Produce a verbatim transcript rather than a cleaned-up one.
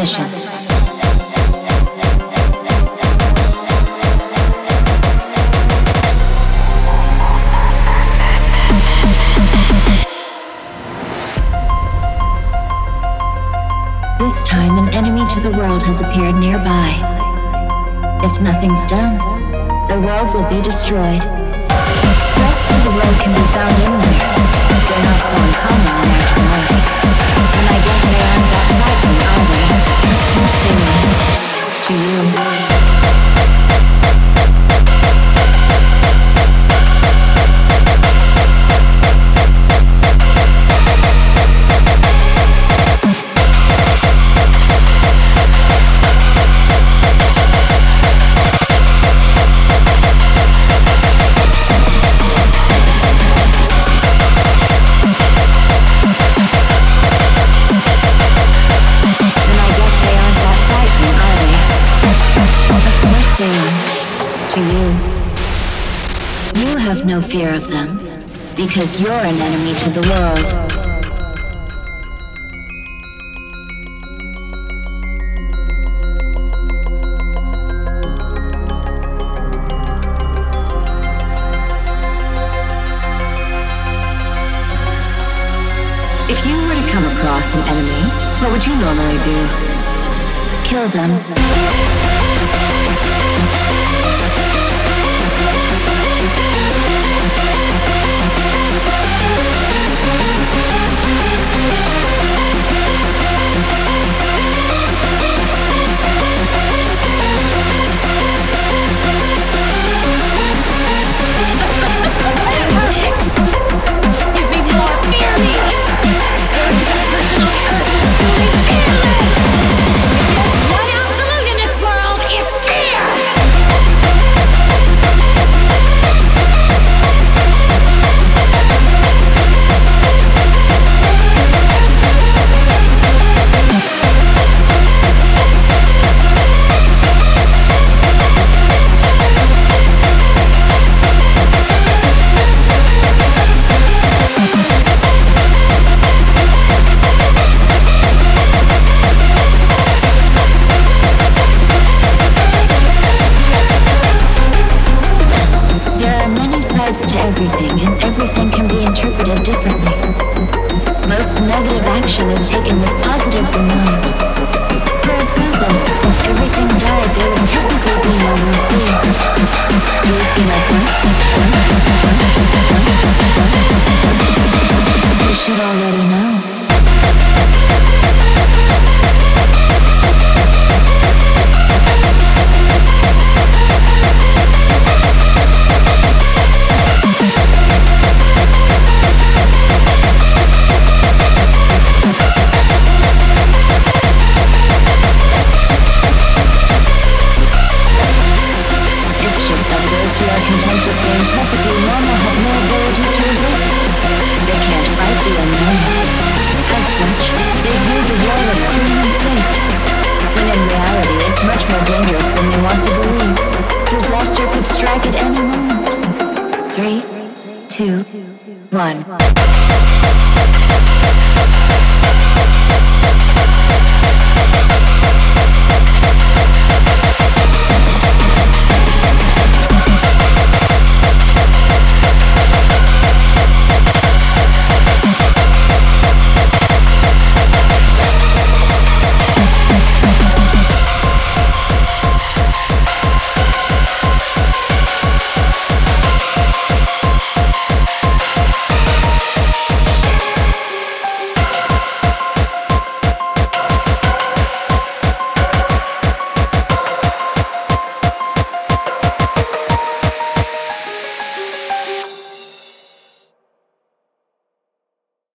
mission. This time, an enemy to the world has appeared nearby. If nothing's done, the world will be destroyed. Threats to the world can be found anywhere. They're not so uncommon in actual life. And I guess they aren't that frightening, are they? Of course they will. To you. To you. You have no fear of them, because you're an enemy to the world. If you were to come across an enemy, what would you normally do? Kill them. Give me more fear me! One absolute in this world is fear! To everything, and everything can be interpreted differently. Most negative action is taken with positives in mind. For example, if everything died, there would technically be no more fear. Do you see my point? You should already know. Who are content with being perfectly normal have no ability to resist. They can't fight the unknown. As such, they view the world as clean and safe. When in reality, it's much more dangerous than they want to believe. Disaster could strike at any moment. Three, two, one.